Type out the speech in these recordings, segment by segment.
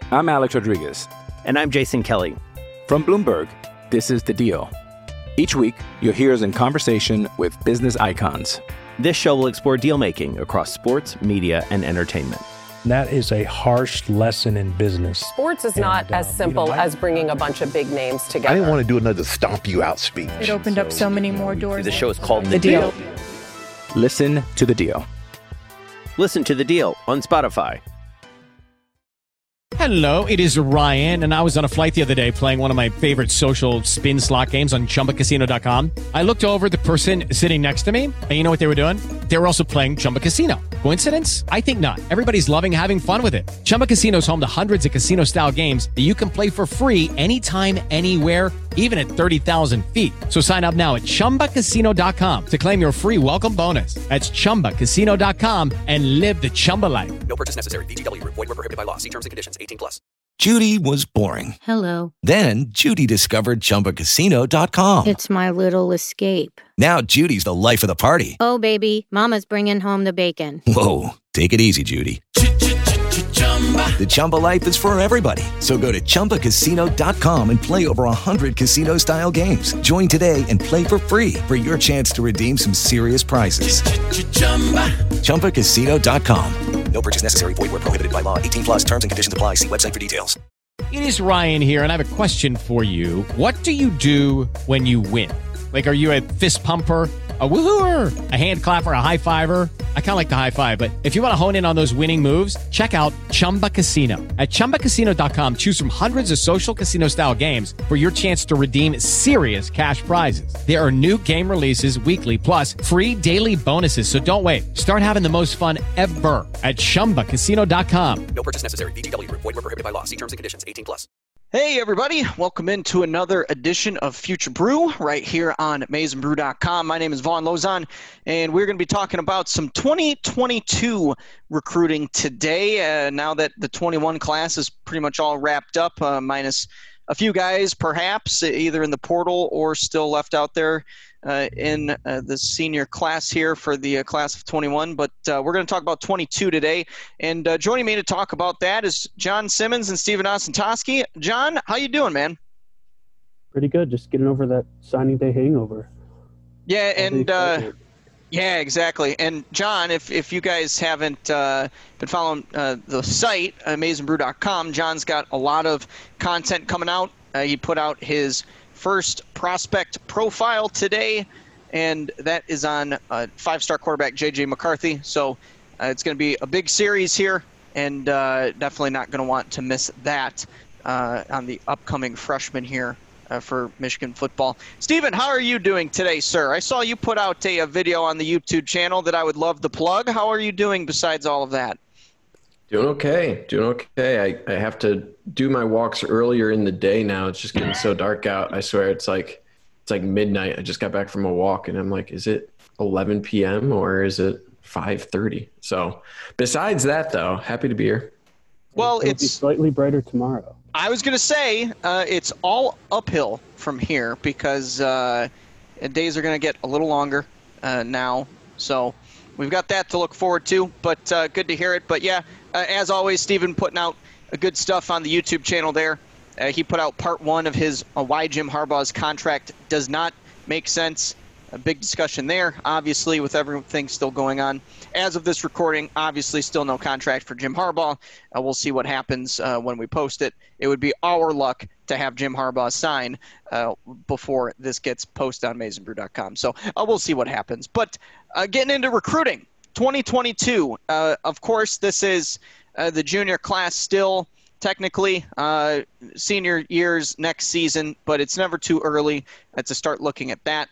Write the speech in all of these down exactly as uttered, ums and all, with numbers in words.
I'm Alex Rodriguez. And I'm Jason Kelly. From Bloomberg, this is The Deal. Each week, you'll hear us in conversation with business icons. This show will explore deal-making across sports, media, and entertainment. That is a harsh lesson in business. Sports is not and, as simple you know, I, as bringing a bunch of big names together. I didn't want to do another stomp you out speech. It opened so, up so many more doors. The show is called The, the deal. deal. Listen to The Deal. Listen to The Deal on Spotify. Hello, it is Ryan, and I was on a flight the other day playing one of my favorite social spin slot games on Chumba Casino dot com. I looked over at the person sitting next to me, and you know what they were doing? They were also playing Chumba Casino. Coincidence? I think not. Everybody's loving having fun with it. Chumba Casino is home to hundreds of casino-style games that you can play for free anytime, anywhere, even at thirty thousand feet. So sign up now at Chumba Casino dot com to claim your free welcome bonus. That's Chumba Casino dot com and live the Chumba life. No purchase necessary. V G W. Void where prohibited by law. See terms and conditions. eighteen plus. Judy was boring. Hello. Then Judy discovered Chumba Casino dot com. It's my little escape. Now Judy's the life of the party. Oh, baby, mama's bringing home the bacon. Whoa, take it easy, Judy. The Chumba life is for everybody. So go to Chumba Casino dot com and play over one hundred casino-style games. Join today and play for free for your chance to redeem some serious prizes. Chumba Casino dot com. No purchase necessary. Void where prohibited by law. eighteen plus terms and conditions apply. See website for details. It is Ryan here, and I have a question for you. What do you do when you win? Like, are you a fist pumper, a woohooer, a hand clapper, a high fiver? I kind of like the high five, but if you want to hone in on those winning moves, check out Chumba Casino. At Chumba Casino dot com, choose from hundreds of social casino-style games for your chance to redeem serious cash prizes. There are new game releases weekly, plus free daily bonuses, so don't wait. Start having the most fun ever at Chumba Casino dot com. No purchase necessary. V G W. Void where prohibited by law. See terms and conditions. eighteen plus. Hey everybody, welcome into another edition of Future Brew right here on maize and brew dot com. My name is Vaughn Lozon, and we're going to be talking about some twenty twenty-two recruiting today. Uh, now that the twenty-one class is pretty much all wrapped up, uh, minus a few guys perhaps either in the portal or still left out there uh, in uh, the senior class here for the uh, class of twenty-one. But uh, we're going to talk about twenty-two today. And uh, joining me to talk about that is John Simmons and Stephen Osentoski. John, how you doing, man? Pretty good. Just getting over that signing day hangover. Yeah, and uh, yeah, exactly. And John, if if you guys haven't uh, been following uh, the site, uh, maize and brew dot com, John's got a lot of content coming out. Uh, he put out his first prospect profile today, and that is on uh, five-star quarterback J J McCarthy. So uh, it's going to be a big series here, and uh, definitely not going to want to miss that uh, on the upcoming freshman here uh, for Michigan football. Stephen, how are you doing today, sir? I saw you put out a, a video on the YouTube channel that I would love to plug. How are you doing besides all of that? Doing okay. Doing okay. I, I have to do my walks earlier in the day now. It's just getting so dark out. I swear it's like it's like midnight. I just got back from a walk and I'm like, is it eleven p.m. or is it five thirty? So besides that, though, happy to be here. Well, It'll it's be slightly brighter tomorrow. I was going to say uh, it's all uphill from here because uh, days are going to get a little longer uh, now. So we've got that to look forward to, but uh, good to hear it. But, yeah, uh, as always, Stephen putting out uh, good stuff on the YouTube channel there. Uh, he put out part one of his uh, Why Jim Harbaugh's Contract Does Not Make Sense. A big discussion there, obviously, with everything still going on. As of this recording, obviously still no contract for Jim Harbaugh. Uh, we'll see what happens uh, when we post it. It would be our luck to have Jim Harbaugh sign uh, before this gets posted on maize and brew dot com. So uh, we'll see what happens. But uh, getting into recruiting, twenty twenty-two, uh, of course, this is uh, the junior class still. Technically, uh, senior years next season, but it's never too early uh, to start looking at that.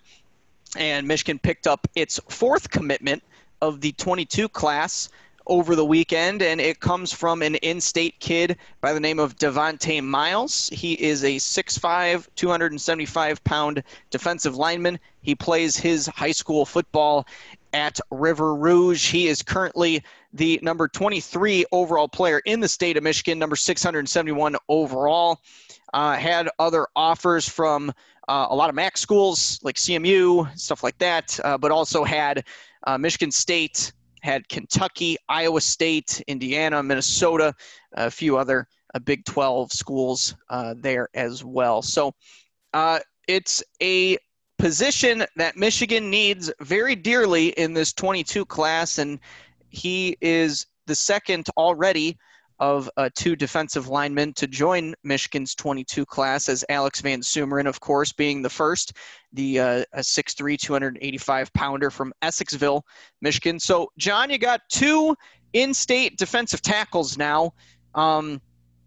And Michigan picked up its fourth commitment of the twenty-two class over the weekend, and it comes from an in-state kid by the name of Devontae Miles. He is a six five, two hundred seventy-five pound defensive lineman. He plays his high school football at River Rouge. He is currently the number twenty-three overall player in the state of Michigan, number six hundred seventy-one overall. Uh, had other offers from uh, a lot of MAC schools like C M U, stuff like that, uh, but also had uh, Michigan State, had Kentucky, Iowa State, Indiana, Minnesota, a few other uh, Big twelve schools uh, there as well. So uh, it's a position that Michigan needs very dearly in this twenty-two class, and he is the second already of uh, two defensive linemen to join Michigan's twenty-two class, as Alex Van Sumeren, of course, being the first, the uh, six three, two hundred eighty-five pounder from Essexville, Michigan. So, John, you got two in-state defensive tackles now. Um,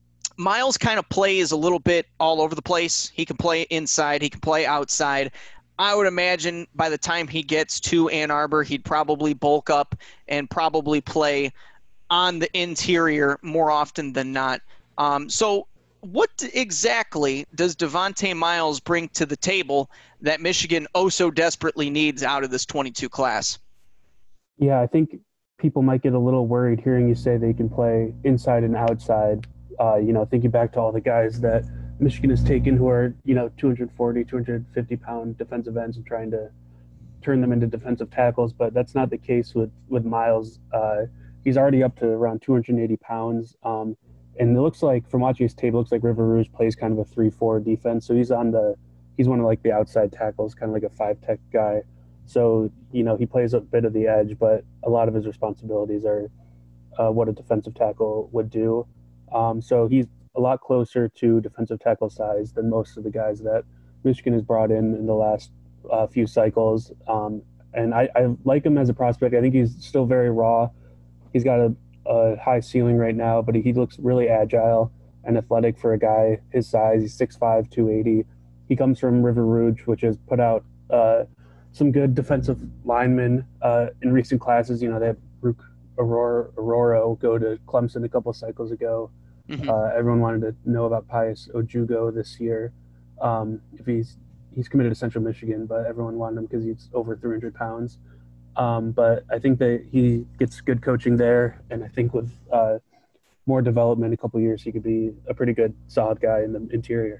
Miles kind of plays a little bit all over the place. He can play inside. He can play outside. I would imagine by the time he gets to Ann Arbor, he'd probably bulk up and probably play on the interior more often than not. Um, so what exactly does Devontae Miles bring to the table that Michigan oh so desperately needs out of this twenty-two class? Yeah, I think people might get a little worried hearing you say they can play inside and outside. Uh, you know, thinking back to all the guys that Michigan has taken who are, you know, two forty, two fifty pound defensive ends and trying to turn them into defensive tackles. But that's not the case with, with Miles. Uh, he's already up to around two hundred eighty pounds. Um, and it looks like, from watching his tape, it looks like River Rouge plays kind of a three four defense. So he's on the, he's one of like the outside tackles, kind of like a five tech guy. So, you know, he plays a bit of the edge, but a lot of his responsibilities are uh, what a defensive tackle would do. Um, so he's a lot closer to defensive tackle size than most of the guys that Michigan has brought in in the last uh, few cycles. Um, and I, I like him as a prospect. I think he's still very raw. He's got a, a high ceiling right now, but he looks really agile and athletic for a guy his size. He's six five, two eighty. He comes from River Rouge, which has put out uh, some good defensive linemen uh, in recent classes. You know, they have Brooke Aurora, Aurora go to Clemson a couple cycles ago. Mm-hmm. Uh, everyone wanted to know about Pius Ojugo this year. Um, if he's he's committed to Central Michigan, but everyone wanted him because he's over three hundred pounds. Um, but I think that he gets good coaching there, and I think with uh, more development, a couple of years, he could be a pretty good, solid guy in the interior.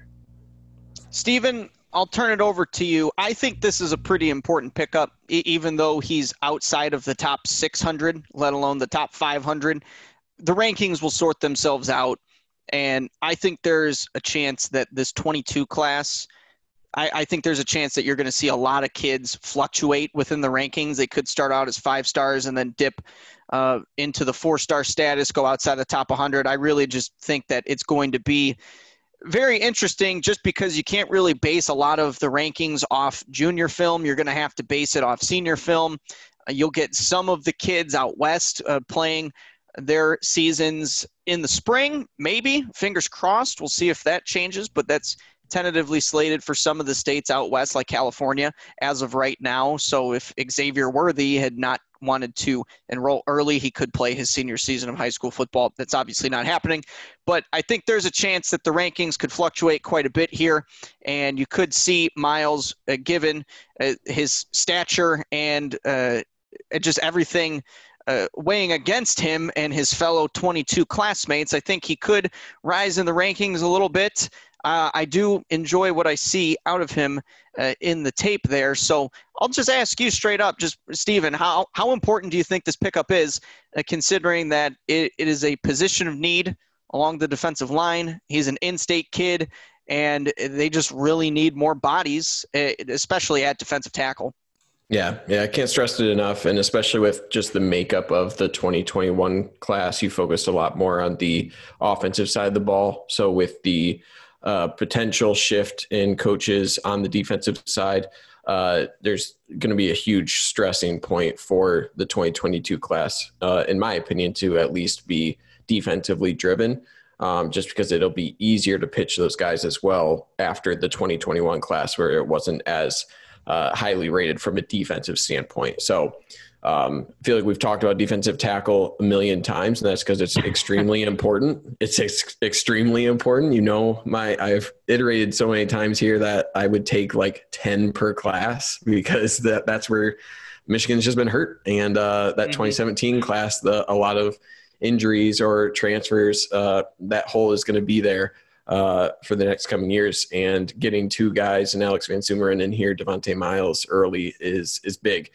Stephen, I'll turn it over to you. I think this is a pretty important pickup, e- even though he's outside of the top six hundred, let alone the top five hundred. The rankings will sort themselves out, and I think there's a chance that this twenty-two class, I, I think there's a chance that you're going to see a lot of kids fluctuate within the rankings. They could start out as five stars and then dip uh, into the four-star status, go outside the top one hundred. I really just think that it's going to be very interesting just because you can't really base a lot of the rankings off junior film. You're going to have to base it off senior film. Uh, you'll get some of the kids out west uh, playing their seasons in the spring, maybe. Fingers crossed. We'll see if that changes, but that's tentatively slated for some of the states out west, like California, as of right now. So if Xavier Worthy had not wanted to enroll early, he could play his senior season of high school football. That's obviously not happening, but I think there's a chance that the rankings could fluctuate quite a bit here, and you could see Miles, uh, given uh, his stature and uh, just everything Uh, weighing against him and his fellow twenty-two classmates, I think he could rise in the rankings a little bit. Uh, I do enjoy what I see out of him uh, in the tape there. So I'll just ask you straight up, just Stephen, how, how important do you think this pickup is, uh, considering that it, it is a position of need along the defensive line? He's an in-state kid, and they just really need more bodies, especially at defensive tackle. Yeah, yeah, I can't stress it enough, and especially with just the makeup of the twenty twenty-one class, you focused a lot more on the offensive side of the ball. So with the uh, potential shift in coaches on the defensive side, uh, there's going to be a huge stressing point for the twenty twenty-two class, uh, in my opinion, to at least be defensively driven, um, just because it'll be easier to pitch those guys as well after the twenty twenty-one class where it wasn't as Uh, highly rated from a defensive standpoint. So um, I feel like we've talked about defensive tackle a million times, and that's because it's extremely important. It's ex- extremely important. You know, my I've iterated so many times here that I would take like ten per class because that that's where Michigan's just been hurt. And uh, that mm-hmm. twenty seventeen class, the a lot of injuries or transfers, uh, that hole is going to be there Uh, for the next coming years, and getting two guys and Alex Van Sumeren in here, Devontae Miles early is is big.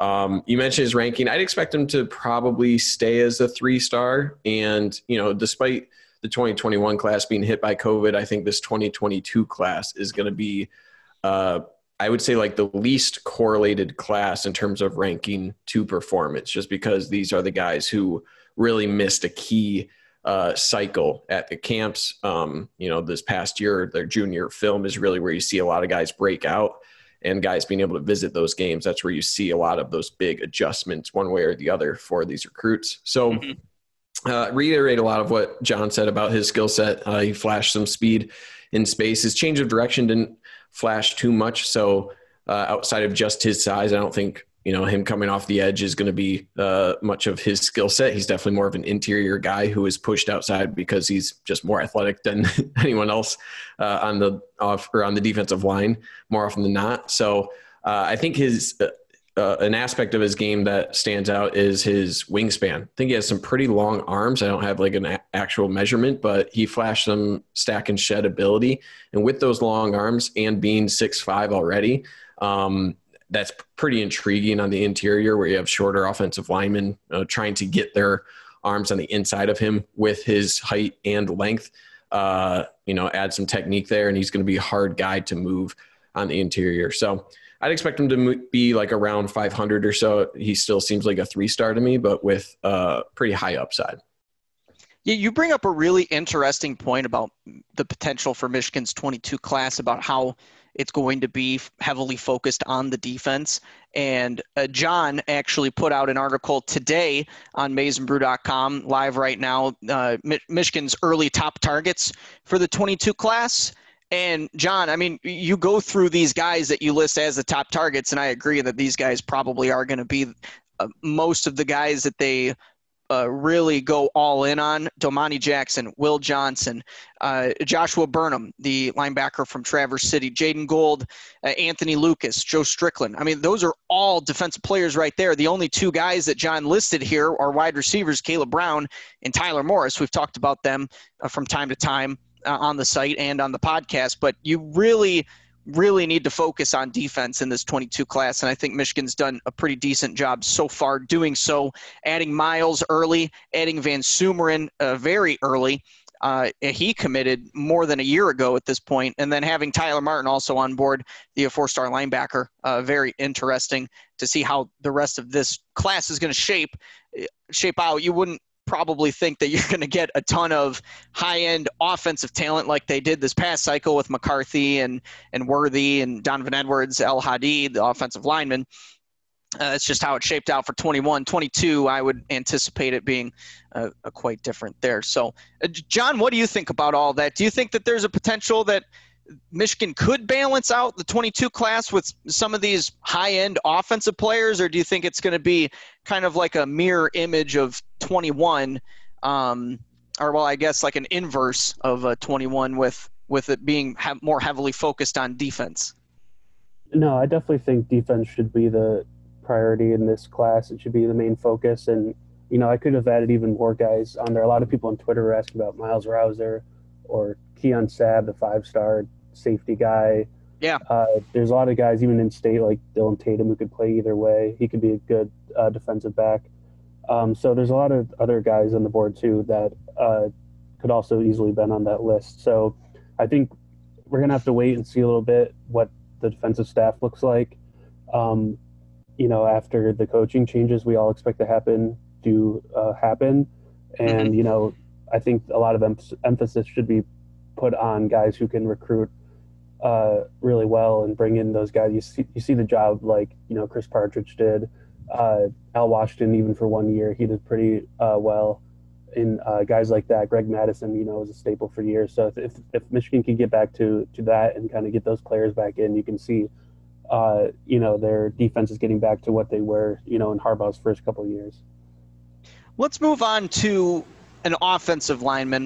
Um, you mentioned his ranking. I'd expect him to probably stay as a three-star. And, you know, despite the twenty twenty-one class being hit by COVID, I think this twenty twenty-two class is going to be, uh, I would say, like the least correlated class in terms of ranking to performance, just because these are the guys who really missed a key uh, cycle at the camps. Um, you know, this past year, their junior film is really where you see a lot of guys break out. And guys being able to visit those games, that's where you see a lot of those big adjustments one way or the other for these recruits. So mm-hmm. uh, reiterate a lot of what John said about his skill set. Uh, he flashed some speed in space. His change of direction didn't flash too much. So uh, outside of just his size, I don't think, you know, him coming off the edge is going to be uh, much of his skill set. He's definitely more of an interior guy who is pushed outside because he's just more athletic than anyone else uh, on the off or on the defensive line more often than not. So uh, I think his uh, uh, an aspect of his game that stands out is his wingspan. I think he has some pretty long arms. I don't have like an a- actual measurement, but he flashed some stack and shed ability. And with those long arms and being six five already, um, that's pretty intriguing on the interior where you have shorter offensive linemen uh, trying to get their arms on the inside of him with his height and length, uh, you know, add some technique there. And he's going to be a hard guy to move on the interior. So I'd expect him to be like around five hundred or so. He still seems like a three-star to me, but with uh pretty high upside. Yeah, you bring up a really interesting point about the potential for Michigan's twenty-two class, about how it's going to be heavily focused on the defense. And uh, John actually put out an article today on maize and brew dot com, live right now, uh, Mi- Michigan's early top targets for the twenty-two class. And John, I mean, you go through these guys that you list as the top targets, and I agree that these guys probably are going to be uh, most of the guys that they Uh, really go all in on. Domani Jackson, Will Johnson, uh, Joshua Burnham, the linebacker from Traverse City, Jaden Gold, uh, Anthony Lucas, Joe Strickland. I mean, those are all defensive players right there. The only two guys that John listed here are wide receivers, Caleb Brown and Tyler Morris. We've talked about them uh, from time to time uh, on the site and on the podcast, but you really really need to focus on defense in this twenty-two class, and I think Michigan's done a pretty decent job so far doing so, adding Miles early, adding Van Sumeren uh, very early. Uh, he committed more than a year ago at this point, and then having Tyler Martin also on board, the four-star linebacker, uh, very interesting to see how the rest of this class is going to shape shape out. You wouldn't probably think that you're going to get a ton of high-end offensive talent like they did this past cycle with McCarthy and and Worthy and Donovan Edwards, El Hadi, the offensive lineman. Uh, it's just how it shaped out for twenty-one. twenty-two, I would anticipate it being uh, a quite different there. So, uh, John, what do you think about all that? Do you think that there's a potential that Michigan could balance out the twenty-two class with some of these high-end offensive players, or do you think it's going to be kind of like a mirror image of twenty-one, um, or well, I guess like an inverse of uh, twenty-one with with it being ha- more heavily focused on defense? No, I definitely think defense should be the priority in this class. It should be the main focus, and you know, I could have added even more guys on there. A lot of people on Twitter were asking about Miles Rouser or Keon Sabb, the five-star safety guy. Yeah. Uh, there's a lot of guys, even in state, like Dylan Tatum, who could play either way. He could be a good uh, defensive back. Um, so there's a lot of other guys on the board, too, that uh, could also easily been on that list. So I think we're going to have to wait and see a little bit what the defensive staff looks like. Um, you know, after the coaching changes we all expect to happen, do uh, happen. And, mm-hmm. you know, I think a lot of em- emphasis should be put on guys who can recruit uh, really well and bring in those guys. You see, you see the job like, you know, Chris Partridge did. Uh, Al Washington, even for one year, he did pretty uh, well. In uh, guys like that, Greg Madison, you know, was a staple for years. So if, if, if Michigan can get back to, to that and kind of get those players back in, you can see, uh, you know, their defense is getting back to what they were, you know, in Harbaugh's first couple of years. Let's move on to an offensive lineman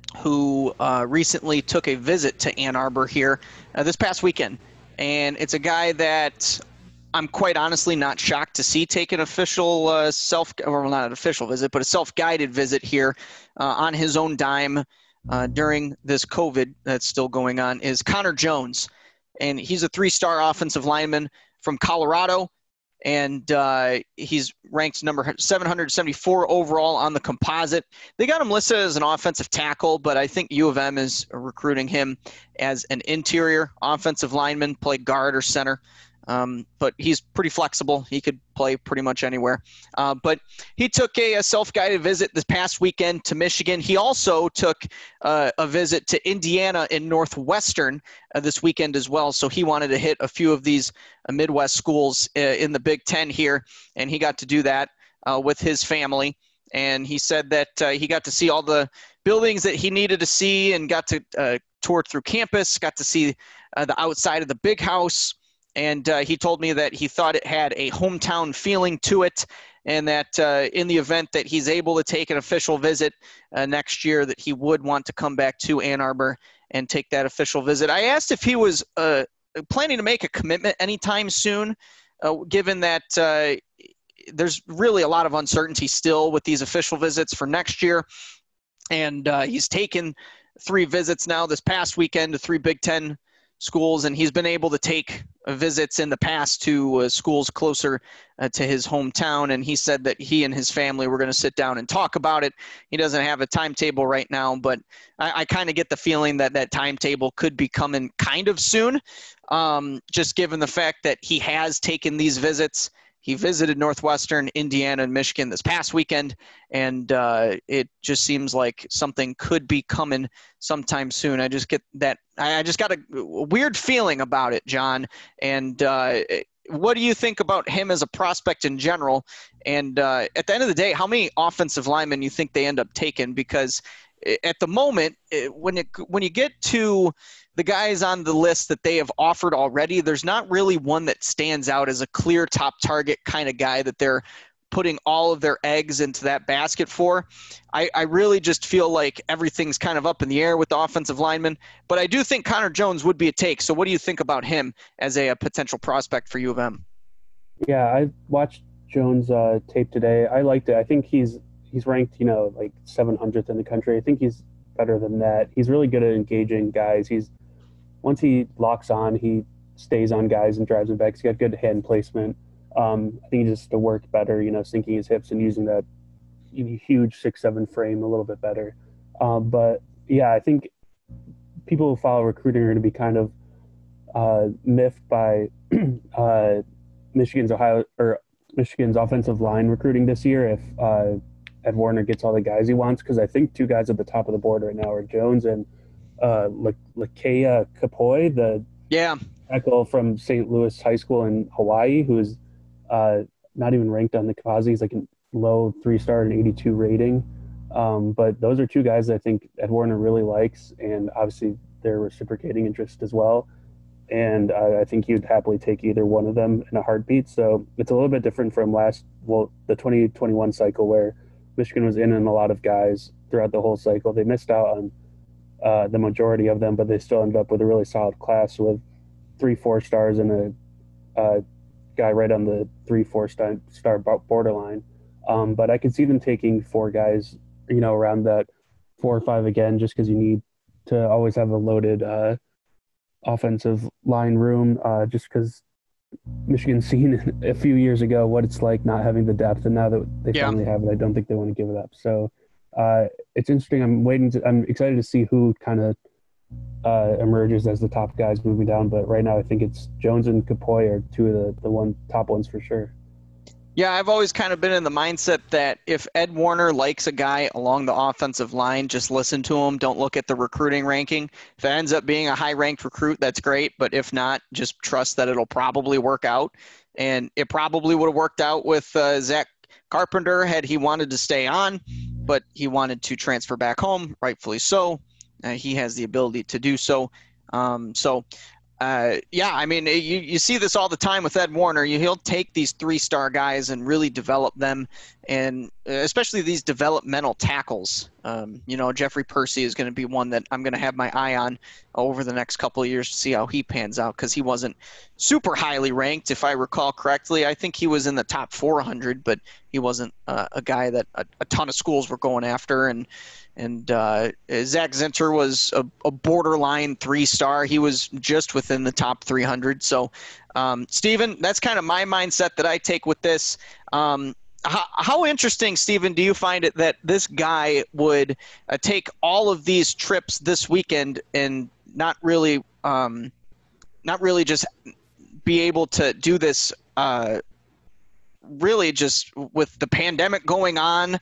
who uh, recently took a visit to Ann Arbor here uh, this past weekend. And it's a guy that I'm quite honestly not shocked to see take an official uh, self, or not an official visit, but a self-guided visit here uh, on his own dime uh, during this COVID that's still going on, is Connor Jones. And he's a three-star offensive lineman from Colorado. and uh, he's ranked number seven hundred seventy-four overall on the composite. They got him listed as an offensive tackle, but I think U of M is recruiting him as an interior offensive lineman, play guard or center. Um, but he's pretty flexible. He could play pretty much anywhere. Uh, but he took a, a self-guided visit this past weekend to Michigan. He also took uh, a visit to Indiana and Northwestern uh, this weekend as well. So he wanted to hit a few of these uh, Midwest schools uh, in the Big Ten here, and he got to do that uh, with his family. And he said that uh, he got to see all the buildings that he needed to see and got to uh, tour through campus, got to see uh, the outside of the big house. And uh, he told me that he thought it had a hometown feeling to it, and that uh, in the event that he's able to take an official visit uh, next year, that he would want to come back to Ann Arbor and take that official visit. I asked if he was uh, planning to make a commitment anytime soon, uh, given that uh, there's really a lot of uncertainty still with these official visits for next year. And uh, he's taken three visits now this past weekend to three Big Ten schools, and he's been able to take visits in the past to uh, schools closer uh, to his hometown. And he said that he and his family were going to sit down and talk about it. He doesn't have a timetable right now, but I, I kind of get the feeling that that timetable could be coming kind of soon, um, just given the fact that he has taken these visits. He visited Northwestern, Indiana, and Michigan this past weekend, and uh, it just seems like something could be coming sometime soon. I just get that – I just got a weird feeling about it, John. And uh, what do you think about him as a prospect in general? And uh, at the end of the day, how many offensive linemen you think they end up taking? Because at the moment, when it, when you get to – the guys on the list that they have offered already, there's not really one that stands out as a clear top target kind of guy that they're putting all of their eggs into that basket for. I, I really just feel like everything's kind of up in the air with the offensive lineman, but I do think Connor Jones would be a take. So what do you think about him as a, a potential prospect for U of M? Yeah, I watched Jones uh, tape today. I liked it. I think he's he's ranked, you know, like seven hundredth in the country. I think he's better than that. He's really good at engaging guys. He's Once he locks on, he stays on guys and drives them back. He's got good hand placement. Um, I think he just to work better, you know, sinking his hips and using that huge six seven frame a little bit better. Um, but, yeah, I think people who follow recruiting are going to be kind of uh, miffed by uh, Michigan's Ohio or Michigan's offensive line recruiting this year if uh, Ed Warner gets all the guys he wants, because I think two guys at the top of the board right now are Jones and uh Lakea Kapoy, the yeah tackle from Saint Louis High School in Hawaii, who is uh not even ranked on the composite. He's like a low three star and eighty-two rating. Um but those are two guys that I think Ed Warner really likes, and obviously they're reciprocating interest as well. And uh, I think he'd happily take either one of them in a heartbeat. So it's a little bit different from last well the twenty twenty-one cycle, where Michigan was in and a lot of guys throughout the whole cycle. They missed out on Uh, the majority of them, but they still ended up with a really solid class with three four stars and a uh, guy right on the three four star, star borderline. Um, but I could see them taking four guys, you know, around that four or five again, just because you need to always have a loaded uh, offensive line room. Uh, just because Michigan's seen a few years ago what it's like not having the depth, and now that they yeah. finally have it, I don't think they want to give it up. So. Uh, it's interesting. I'm waiting to, I'm excited to see who kind of uh, emerges as the top guys moving down. But right now, I think it's Jones and Kapoy are two of the, the one top ones for sure. Yeah, I've always kind of been in the mindset that if Ed Warner likes a guy along the offensive line, just listen to him. Don't look at the recruiting ranking. If it ends up being a high-ranked recruit, that's great. But if not, just trust that it'll probably work out. And it probably would have worked out with uh, Zach Carpenter had he wanted to stay on, but he wanted to transfer back home, rightfully so. Uh, he has the ability to do so. Um, so, uh, yeah, I mean, you, you see this all the time with Ed Warner. You, he'll take these three-star guys and really develop them, and especially these developmental tackles. Um, you know, Jeffrey Percy is going to be one that I'm going to have my eye on over the next couple of years to see how he pans out, because he wasn't super highly ranked, if I recall correctly. I think he was in the top four hundred, but he wasn't uh, a guy that a, a ton of schools were going after. And And uh, Zach Zinter was a, a borderline three-star. He was just within the top three hundred. So, um, Steven, that's kind of my mindset that I take with this. Um, how, how interesting, Steven, do you find it that this guy would uh, take all of these trips this weekend and not really, um, not really just be able to do this uh, really just with the pandemic going on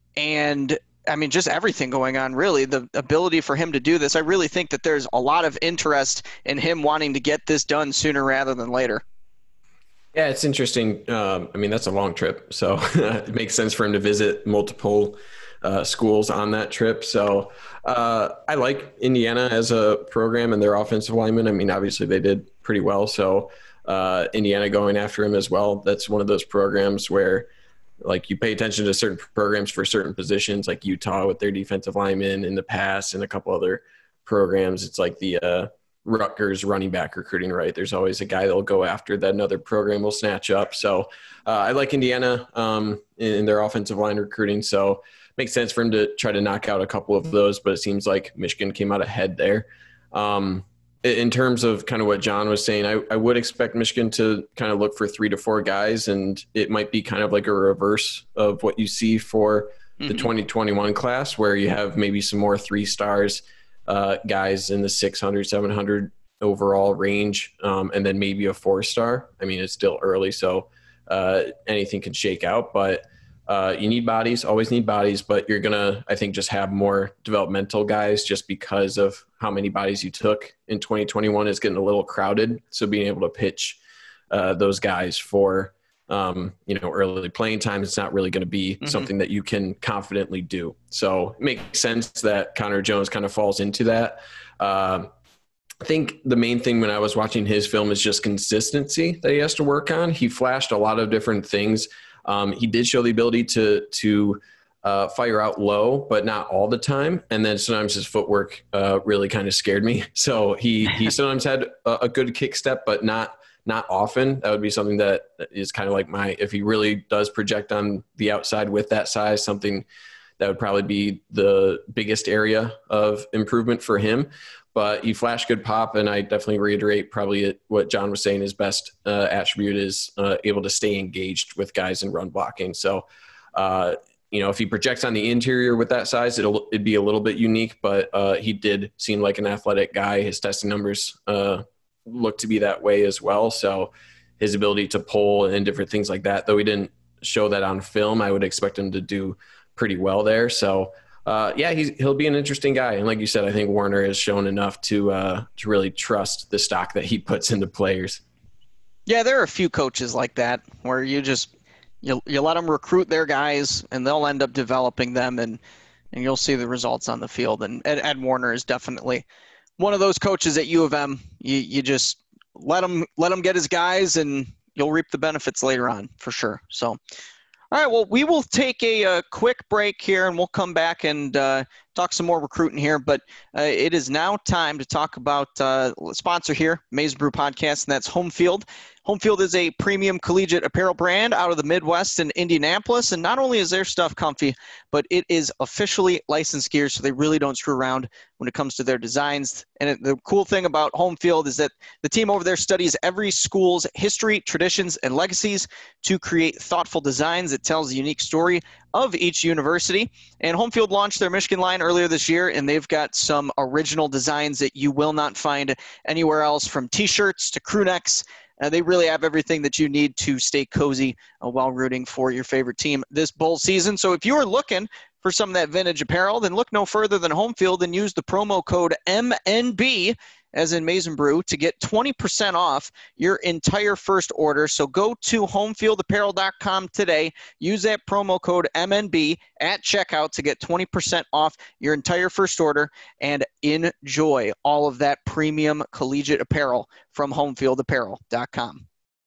and – I mean, just everything going on, really, the ability for him to do this. I really think that there's a lot of interest in him wanting to get this done sooner rather than later. Yeah, it's interesting. Um, I mean, that's a long trip, so it makes sense for him to visit multiple uh, schools on that trip. So uh, I like Indiana as a program and their offensive linemen. I mean, obviously they did pretty well. So uh, Indiana going after him as well. That's one of those programs where like you pay attention to certain programs for certain positions, like Utah with their defensive linemen in the past and a couple other programs. It's like the uh, Rutgers running back recruiting, right? There's always a guy that'll go after that another program will snatch up. So uh, I like Indiana um, in, in their offensive line recruiting. So it makes sense for him to try to knock out a couple of those, but it seems like Michigan came out ahead there. Um, in terms of kind of what John was saying, I, I would expect Michigan to kind of look for three to four guys, and it might be kind of like a reverse of what you see for the mm-hmm. twenty twenty-one class, where you have maybe some more three stars uh, guys in the six hundred, seven hundred overall range, um, and then maybe a four star. I mean, it's still early, so uh, anything can shake out, but uh, you need bodies, always need bodies, but you're going to, I think, just have more developmental guys just because of how many bodies you took in twenty twenty-one is getting a little crowded. So being able to pitch uh, those guys for, um, you know, early playing time, it's not really going to be mm-hmm. something that you can confidently do. So it makes sense that Connor Jones kind of falls into that. Uh, I think the main thing when I was watching his film is just consistency that he has to work on. He flashed a lot of different things. Um, he did show the ability to to uh, fire out low, but not all the time. And then sometimes his footwork uh, really kind of scared me. So he he sometimes had a, a good kick step, but not not often. That would be something that is kind of like my, if he really does project on the outside with that size, something that would probably be the biggest area of improvement for him. But he flashed good pop, and I definitely reiterate probably what John was saying, his best uh, attribute is uh, able to stay engaged with guys in run blocking. So, uh, you know, if he projects on the interior with that size, it'll it'd be a little bit unique, but uh, he did seem like an athletic guy. His testing numbers uh, look to be that way as well. So his ability to pull and different things like that, though he didn't show that on film, I would expect him to do pretty well there. So, Uh, yeah, he's, he'll be an interesting guy. And like you said, I think Warner has shown enough to uh, to really trust the stock that he puts into players. Yeah, there are a few coaches like that where you just you you let them recruit their guys and they'll end up developing them, and, and you'll see the results on the field. And Ed, Ed Warner is definitely one of those coaches at U of M. You you just let him let him get his guys, and you'll reap the benefits later on for sure. So. All right, well, we will take a, a quick break here, and we'll come back and uh, talk some more recruiting here. But uh, it is now time to talk about uh, sponsor here, Maize Brew Podcast, and that's Home Field. Home Field is a premium collegiate apparel brand out of the Midwest in Indianapolis, and not only is their stuff comfy, but it is officially licensed gear, so they really don't screw around when it comes to their designs. And it, the cool thing about Home Field is that the team over there studies every school's history, traditions, and legacies to create thoughtful designs that tells the unique story of each university. And Home Field launched their Michigan line earlier this year, and they've got some original designs that you will not find anywhere else, from t-shirts to crew necks. Uh, they really have everything that you need to stay cozy uh, while rooting for your favorite team this bowl season. So if you are looking for some of that vintage apparel, then look no further than Home Field and use the promo code M N B, as in Maize Brew, to get twenty percent off your entire first order. So go to home field apparel dot com today. Use that promo code M N B at checkout to get twenty percent off your entire first order, and enjoy all of that premium collegiate apparel from home field apparel dot com.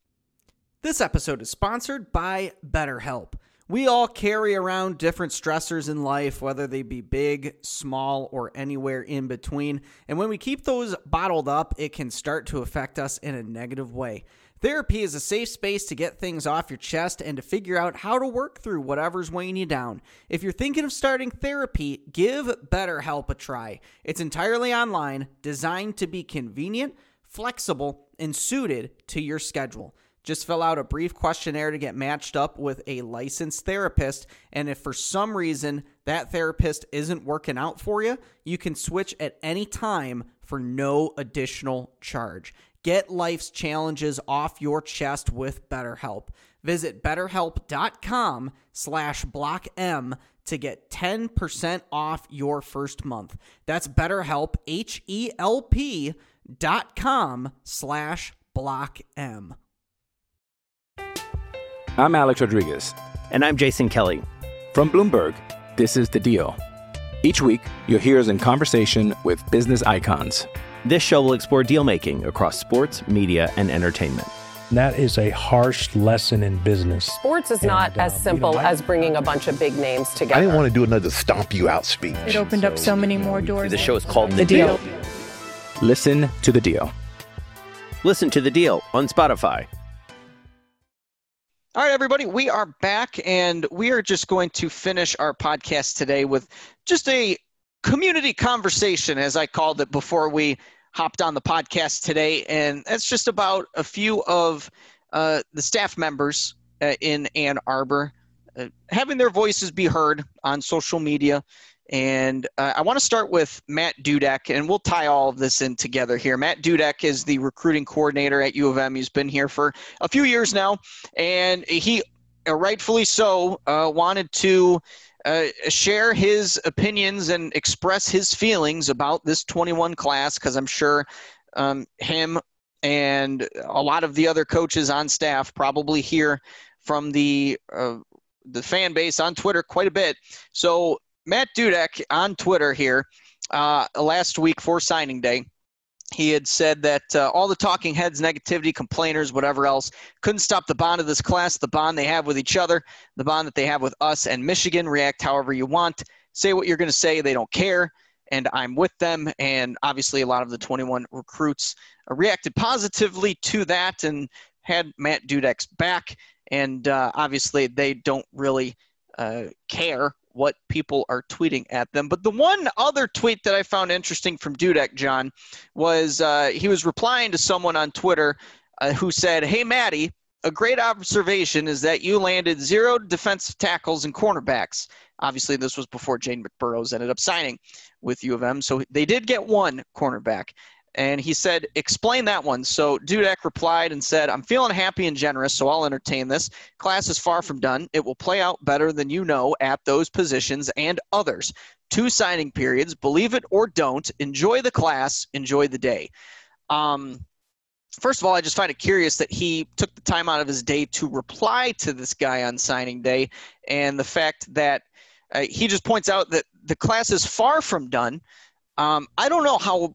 This episode is sponsored by BetterHelp. We all carry around different stressors in life, whether they be big, small, or anywhere in between. And when we keep those bottled up, it can start to affect us in a negative way. Therapy is a safe space to get things off your chest and to figure out how to work through whatever's weighing you down. If you're thinking of starting therapy, give BetterHelp a try. It's entirely online, designed to be convenient, flexible, and suited to your schedule. Just fill out a brief questionnaire to get matched up with a licensed therapist, and if for some reason that therapist isn't working out for you, you can switch at any time for no additional charge. Get life's challenges off your chest with BetterHelp. Visit betterhelp.com slash blockm to get ten percent off your first month. That's BetterHelp, H-E-L-P dot com slash blockm. I'm Alex Rodriguez. And I'm Jason Kelly. From Bloomberg, this is The Deal. Each week, you'll hear us in conversation with business icons. This show will explore deal-making across sports, media, and entertainment. That is a harsh lesson in business. Sports is not And, as um, simple you know, I- as bringing a bunch of big names together. I didn't want to do another stomp you out speech. It opened up so many more doors. The show is called The, The deal. Deal. Listen to The Deal. Listen to The Deal on Spotify. All right, everybody, we are back, and we are just going to finish our podcast today with just a community conversation, as I called it before we hopped on the podcast today. And that's just about a few of uh, the staff members uh, in Ann Arbor uh, having their voices be heard on social media. And uh, I want to start with Matt Dudek, and we'll tie all of this in together here. Matt Dudek is the recruiting coordinator at U of M. He's been here for a few years now, and he, uh, rightfully so, uh, wanted to uh, share his opinions and express his feelings about this twenty-one class, because I'm sure um, him and a lot of the other coaches on staff probably hear from the uh, the fan base on Twitter quite a bit. So Matt Dudek on Twitter here uh, last week for signing day, he had said that uh, all the talking heads, negativity, complainers, whatever else, couldn't stop the bond of this class, the bond they have with each other, the bond that they have with us and Michigan. React however you want. Say what you're going to say. They don't care, and I'm with them. And obviously a lot of the twenty-one recruits uh, reacted positively to that and had Matt Dudek's back. And uh, obviously they don't really uh, care what people are tweeting at them. But the one other tweet that I found interesting from Dudek, John, was uh, he was replying to someone on Twitter uh, who said, "Hey, Matty, a great observation is that you landed zero defensive tackles and cornerbacks." Obviously, this was before Jane McBurrows ended up signing with U of M. So they did get one cornerback. And he said, explain that one. So Dudek replied and said, "I'm feeling happy and generous, so I'll entertain this. Class is far from done. It will play out better than you know at those positions and others. Two signing periods, believe it or don't. Enjoy the class. Enjoy the day." Um, first of all, I just find it curious that he took the time out of his day to reply to this guy on signing day, and the fact that uh, he just points out that the class is far from done. Um, I don't know how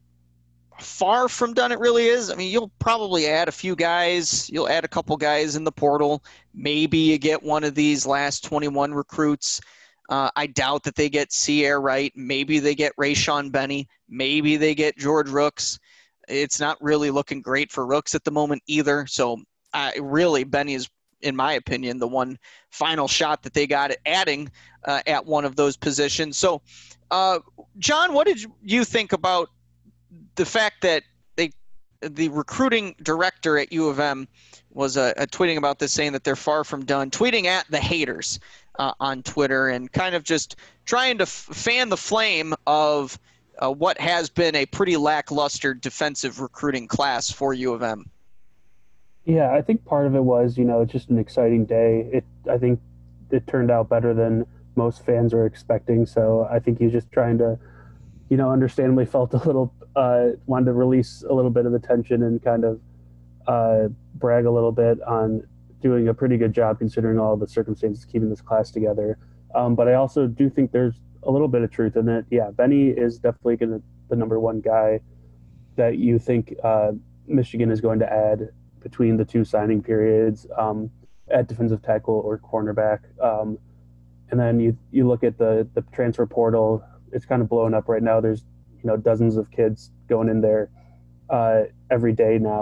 far from done it really is. I mean, you'll probably add a few guys. You'll add a couple guys in the portal. Maybe you get one of these last twenty-one recruits. Uh, I doubt that they get Sierra Wright. Maybe they get Rayshon Benny. Maybe they get George Rooks. It's not really looking great for Rooks at the moment either. So uh, really, Benny is, in my opinion, the one final shot that they got at adding uh, at one of those positions. So, uh, John, what did you think about the fact that they, the recruiting director at U of M was uh, uh, tweeting about this, saying that they're far from done, tweeting at the haters uh, on Twitter and kind of just trying to f- fan the flame of uh, what has been a pretty lackluster defensive recruiting class for U of M? Yeah, I think part of it was, you know, just an exciting day. It, I think it turned out better than most fans were expecting. So I think he's just trying to, you know, understandably felt a little, uh, wanted to release a little bit of the tension and kind of uh, brag a little bit on doing a pretty good job considering all the circumstances keeping this class together. Um, but I also do think there's a little bit of truth in it. Yeah, Benny is definitely gonna, the number one guy that you think uh, Michigan is going to add between the two signing periods um, at defensive tackle or cornerback. Um, and then you you look at the the transfer portal. It's kind of blowing up right now. There's, you know, dozens of kids going in there uh, every day now.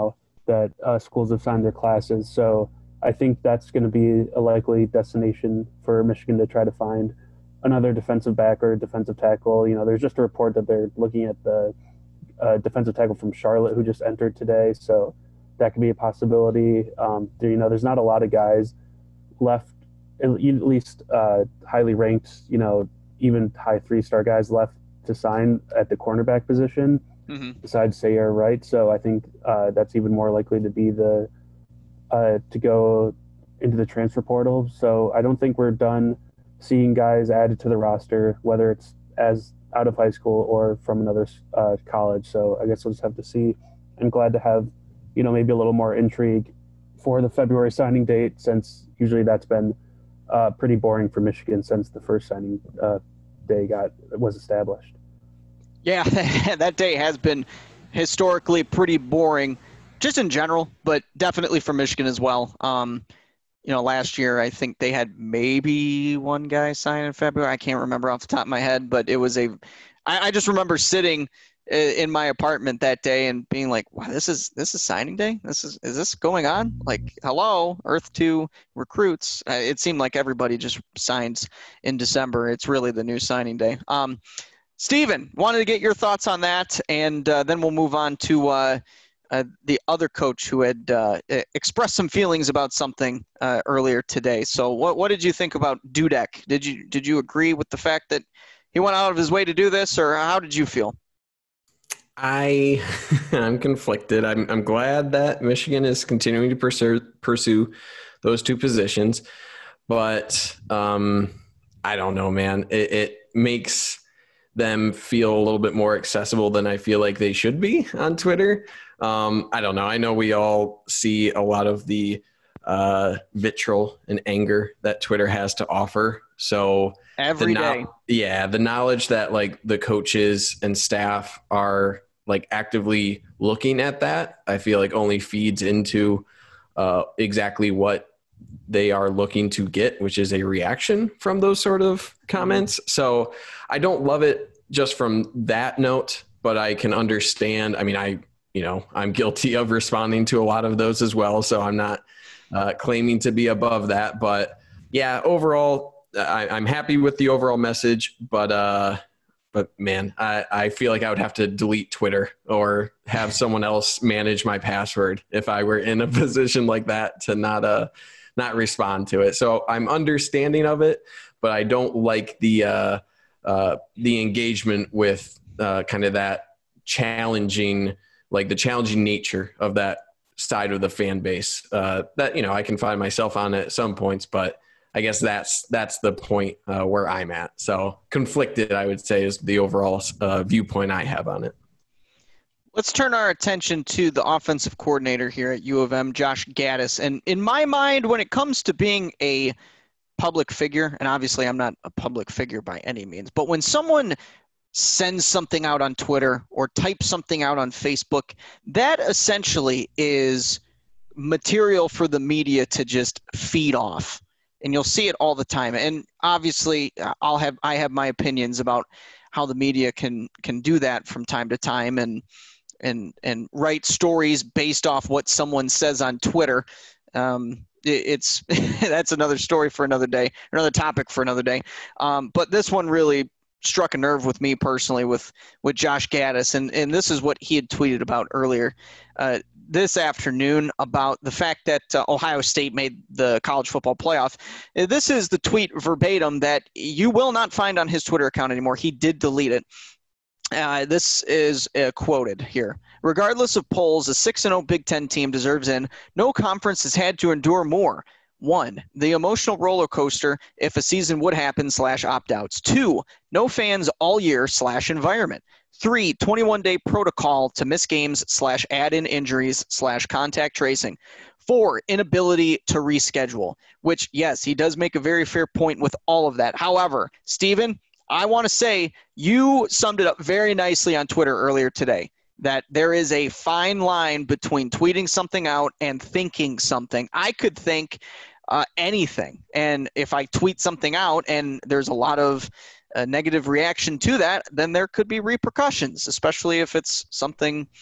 that uh, schools have signed their classes. So I think that's going to be a likely destination for Michigan to try to find another defensive back or defensive tackle. You know, there's just a report that they're looking at the uh, defensive tackle from Charlotte who just entered today. So that could be a possibility. Um, there, you know, there's not a lot of guys left, at least uh, highly ranked, you know, even high three-star guys left to sign at the cornerback position, mm-hmm. besides Sayre Wright. So I think uh, that's even more likely to be the uh, to go into the transfer portal. So I don't think we're done seeing guys added to the roster, whether it's as out of high school or from another uh, college. So I guess we'll just have to see. I'm glad to have, you know, maybe a little more intrigue for the February signing date, since usually that's been uh, pretty boring for Michigan since the first signing uh, day got was established. Yeah, that day has been historically pretty boring, just in general, but definitely for Michigan as well. Um, you know, last year I think they had maybe one guy sign in February. I can't remember off the top of my head, but it was a. I, I just remember sitting in my apartment that day and being like, wow, this is this is signing day? This is is this going on? Like, hello, Earth two recruits. Uh, it seemed like everybody just signs in December. It's really the new signing day. Um, Steven, wanted to get your thoughts on that, and uh, then we'll move on to uh, uh, the other coach who had uh, expressed some feelings about something uh, earlier today. So what what did you think about Dudek? Did you did you agree with the fact that he went out of his way to do this, or how did you feel? I, I'm conflicted. I'm I'm glad that Michigan is continuing to pursue pursue those two positions, but um, I don't know, man. It, it makes them feel a little bit more accessible than I feel like they should be on Twitter. Um, I don't know. I know we all see a lot of the uh, vitriol and anger that Twitter has to offer. So every the day, no- yeah, the knowledge that like the coaches and staff are like actively looking at that, I feel like only feeds into uh, exactly what they are looking to get, which is a reaction from those sort of comments. So I don't love it just from that note, but I can understand. I mean, I, you know, I'm guilty of responding to a lot of those as well. So I'm not uh, claiming to be above that, but yeah, overall, I, I'm happy with the overall message, but, uh, But, man, I, I feel like I would have to delete Twitter or have someone else manage my password if I were in a position like that to not uh, not respond to it. So I'm understanding of it, but I don't like the uh, uh, the engagement with uh, kind of that challenging, like the challenging nature of that side of the fan base. Uh, that, you know, I can find myself on at some points, but I guess that's that's the point uh, where I'm at. So conflicted, I would say, is the overall uh, viewpoint I have on it. Let's turn our attention to the offensive coordinator here at U of M, Josh Gattis. And in my mind, when it comes to being a public figure, and obviously I'm not a public figure by any means, but when someone sends something out on Twitter or types something out on Facebook, that essentially is material for the media to just feed off. And you'll see it all the time. And obviously, I'll have I have my opinions about how the media can can do that from time to time, and and and write stories based off what someone says on Twitter. Um, it, it's that's another story for another day, another topic for another day. Um, but this one really struck a nerve with me personally with with Josh Gattis, and and this is what he had tweeted about earlier Uh, this afternoon about the fact that uh, Ohio State made the college football playoff. This is the tweet verbatim that you will not find on his Twitter account anymore. He did delete it. Uh, this is uh, quoted here. Regardless of polls, a six and oh Big Ten team deserves in. No conference has had to endure more. One, the emotional roller coaster if a season would happen slash opt-outs. Two, no fans all year slash environment. Three, twenty-one day protocol to miss games slash add in injuries slash contact tracing. Four, inability to reschedule, which, yes, he does make a very fair point with all of that. However, Steven, I want to say you summed it up very nicely on Twitter earlier today, that there is a fine line between tweeting something out and thinking something. I could think uh, anything, and if I tweet something out and there's a lot of a negative reaction to that, then there could be repercussions, especially if it's something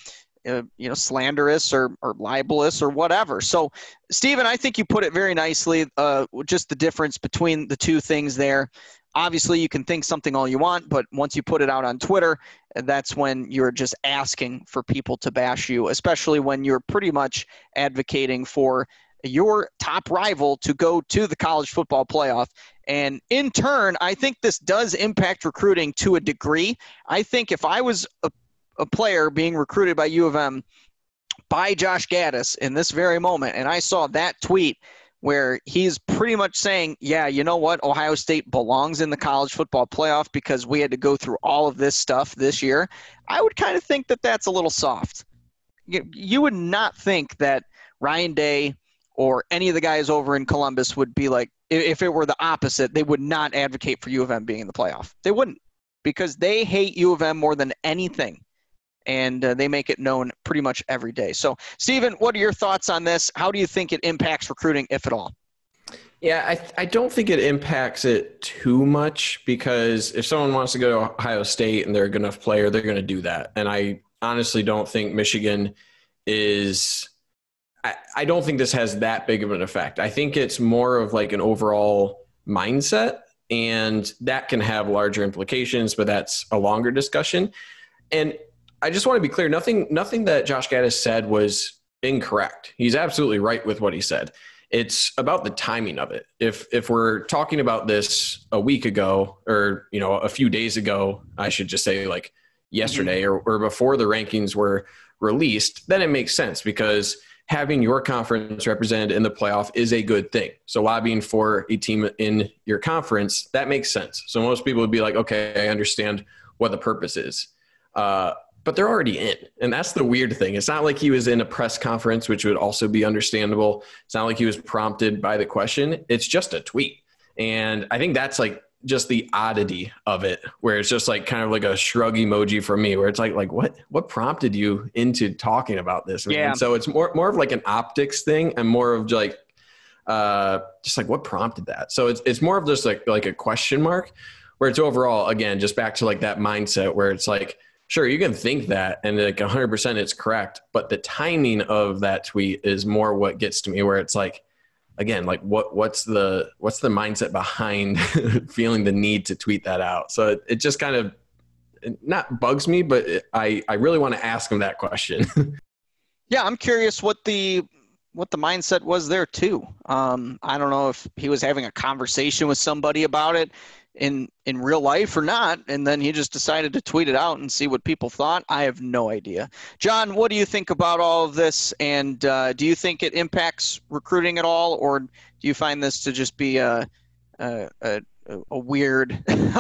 uh, you know, slanderous or, or libelous or whatever. So, Stephen, I think you put it very nicely, uh, just the difference between the two things there. Obviously, you can think something all you want, but once you put it out on Twitter, that's when you're just asking for people to bash you, especially when you're pretty much advocating for your top rival to go to the college football playoff. And in turn, I think this does impact recruiting to a degree. I think if I was a, a player being recruited by U of M by Josh Gattis in this very moment, and I saw that tweet where he's pretty much saying, yeah, you know what, Ohio State belongs in the college football playoff because we had to go through all of this stuff this year, I would kind of think that that's a little soft. You, you would not think that Ryan Day or any of the guys over in Columbus would be like, if it were the opposite, they would not advocate for U of M being in the playoff. They wouldn't, because they hate U of M more than anything. And uh, they make it known pretty much every day. So, Stephen, what are your thoughts on this? How do you think it impacts recruiting, if at all? Yeah, I, I don't think it impacts it too much, because if someone wants to go to Ohio State and they're a good enough player, they're going to do that. And I honestly don't think Michigan is I, – I don't think this has that big of an effect. I think it's more of like an overall mindset, and that can have larger implications, but that's a longer discussion. And – I just want to be clear. Nothing, nothing that Josh Gattis said was incorrect. He's absolutely right with what he said. It's about the timing of it. If if we're talking about this a week ago, or you know, a few days ago, I should just say like yesterday, mm-hmm. or, or before the rankings were released, then it makes sense, because having your conference represented in the playoff is a good thing. So lobbying for a team in your conference, that makes sense. So most people would be like, okay, I understand what the purpose is. Uh, But they're already in. And that's the weird thing. It's not like he was in a press conference, which would also be understandable. It's not like he was prompted by the question. It's just a tweet. And I think that's like just the oddity of it, where it's just like kind of like a shrug emoji from me, where it's like, like what, what prompted you into talking about this? Yeah. And so it's more, more of like an optics thing, and more of like, uh, just like what prompted that. So it's, it's more of just like, like a question mark, where it's overall, again, just back to like that mindset where it's like, sure, you can think that, and like one hundred percent it's correct, but the timing of that tweet is more what gets to me, where it's like, again, like what what's the what's the mindset behind feeling the need to tweet that out? So it, it just kind of not bugs me, but it, I I really want to ask him that question. Yeah, I'm curious what the what the mindset was there too. Um, I don't know if he was having a conversation with somebody about it in in real life or not, and then he just decided to tweet it out and see what people thought. I have no idea. John, what do you think about all of this, and uh, do you think it impacts recruiting at all, or do you find this to just be a a, a, a weird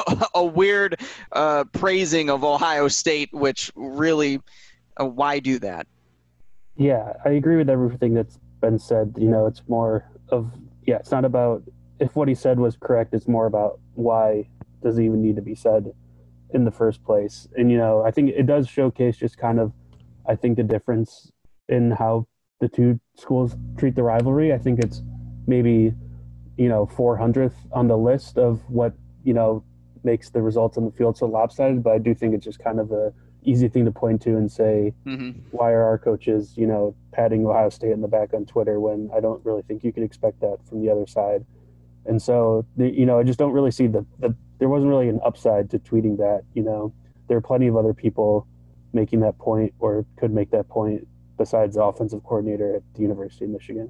a weird uh, praising of Ohio State, which really uh, why do that? Yeah, I agree with everything that's been said. You know, it's more of, yeah, it's not about if what he said was correct, it's more about why does it even need to be said in the first place. And, you know, I think it does showcase just kind of, I think, the difference in how the two schools treat the rivalry. I think it's maybe, you know, four hundredth on the list of what, you know, makes the results on the field so lopsided. But I do think it's just kind of a easy thing to point to and say, mm-hmm. why are our coaches, you know, patting Ohio State in the back on Twitter, when I don't really think you can expect that from the other side. And so, the, you know, I just don't really see the, the – there wasn't really an upside to tweeting that, you know. There are plenty of other people making that point or could make that point besides the offensive coordinator at the University of Michigan.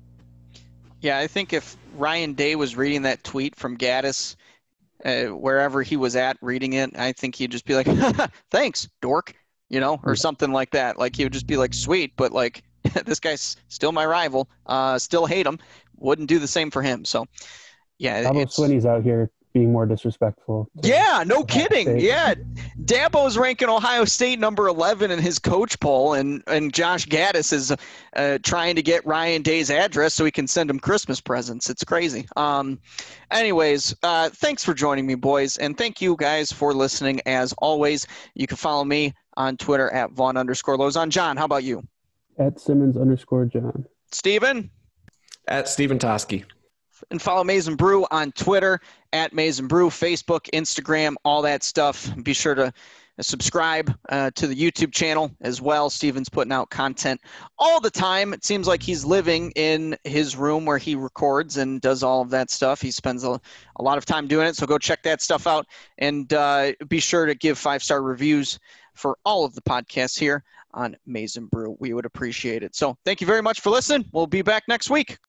Yeah, I think if Ryan Day was reading that tweet from Gattis, uh, wherever he was at reading it, I think he'd just be like, thanks, dork, you know, or something like that. Like, he would just be like, sweet, but like, this guy's still my rival, uh, still hate him. Wouldn't do the same for him. So, yeah. Dabo Swinney's out here being more disrespectful. Yeah, no kidding. State. Yeah. Dabo's ranking Ohio State number eleven in his coach poll, and, and Josh Gattis is uh, trying to get Ryan Day's address so he can send him Christmas presents. It's crazy. Um, anyways, uh, thanks for joining me, boys, and thank you guys for listening. As always, you can follow me on Twitter at Vaughn underscore Lozon. John, how about you? At Simmons underscore John. Steven? At Steven Toski. And follow Maize and Brew on Twitter, at Maize and Brew, Facebook, Instagram, all that stuff. Be sure to subscribe uh, to the YouTube channel as well. Steven's putting out content all the time. It seems like he's living in his room where he records and does all of that stuff. He spends a, a lot of time doing it, so go check that stuff out. And uh, be sure to give five-star reviews for all of the podcasts here on Maize n Brew. We would appreciate it. So thank you very much for listening. We'll be back next week.